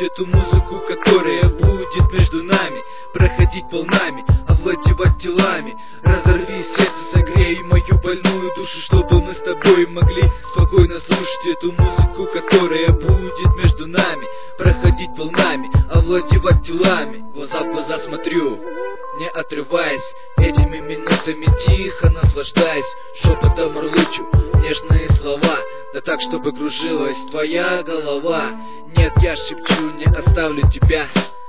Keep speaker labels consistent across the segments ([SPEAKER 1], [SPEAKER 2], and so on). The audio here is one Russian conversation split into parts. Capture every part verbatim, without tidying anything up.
[SPEAKER 1] эту музыку, которая будет между нами проходить волнами, овладевать телами. Разорви сердце, согрей мою больную душу, чтобы мы с тобой могли спокойно слушать эту музыку, которая будет между нами проходить волнами, овладевать телами. Глаза в глаза смотрю, не отрываясь, этими минутами тихо наслаждаясь, шепотом мурлычу нежные слова, да так, чтобы кружилась твоя голова. Нет, я шепчу, не оставлю тебя.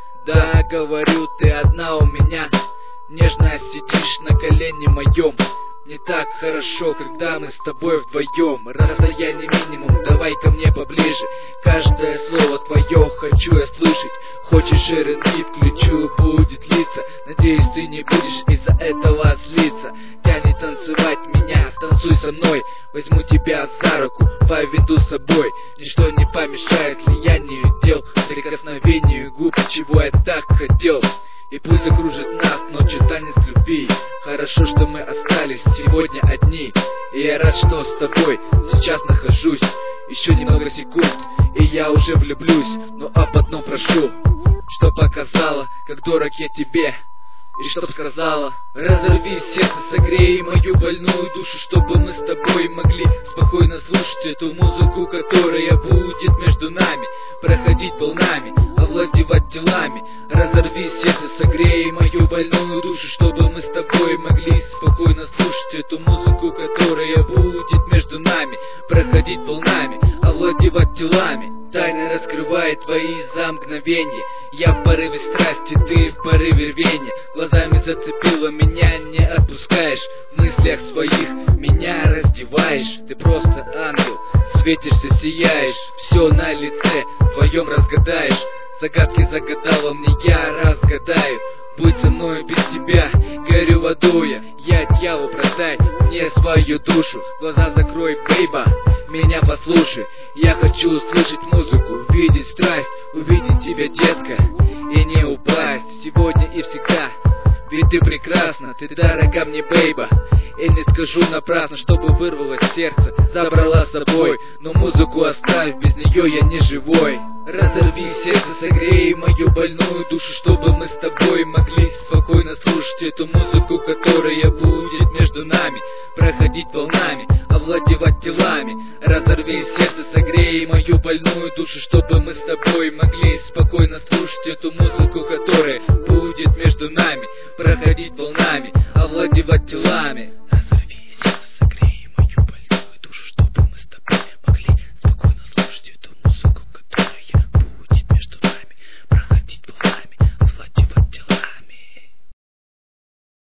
[SPEAKER 1] Да, говорю, ты одна у меня. Нежно сидишь на колене моем. Не так хорошо, когда мы с тобой вдвоем. Расстояние минимум, давай ко мне поближе. Каждое слово твое хочу я слышать. Хочешь эр энд би, включу, будет литься. Надеюсь, ты не будешь из-за этого злиться. Тянет танцевать меня, танцуй со мной. Возьму тебя за руку, поведу с собой. Ничто не помешает слиянию тел, прикосновению губ, чего я так хотел. И пусть закружит нас ночью танец любви. Хорошо, что мы остались сегодня одни. И я рад, что с тобой сейчас нахожусь. Еще немного секунд, и я уже влюблюсь. Но об одном прошу, что показала, как дорог я тебе. И чтоб сказала: разорви сердце, согрей мою больную душу, чтобы мы с тобой могли спокойно слушать эту музыку, которая будет между нами проходить волнами, овладевать телами. Разорви сердце, согрей мою больную душу, чтобы мы с тобой могли спокойно слушать эту музыку, которая будет между нами проходить волнами, овладевать телами. Тайна раскрывает твои за мгновенье. Я в порыве страсти, ты в порыве рвения. Глазами зацепила меня, не отпускаешь. В мыслях своих меня раздеваешь. Ты просто ангел, светишься, сияешь. Все на лице твоем разгадаешь. Загадки загадала мне, я разгадаю. Будь со мной, без тебя горю водой я. Я дьявол, продай мне свою душу. Глаза закрой, бейба, меня послушай. Я хочу услышать музыку, увидеть страсть, увидеть тебя, детка, и не упасть сегодня и всегда. Ведь ты прекрасна, ты дорога мне, бейба. И не скажу напрасно, чтобы вырвалось сердце, забрала с собой. Но музыку оставь, без нее я не живой. Разорви сердце, согрей мою больную душу, чтобы мы с тобой могли спокойно слушать эту музыку, которая будет между нами проходить волнами, овладевать телами. Разорви сердце, согрей мою больную душу, чтобы мы с тобой могли спокойно слушать эту музыку, которая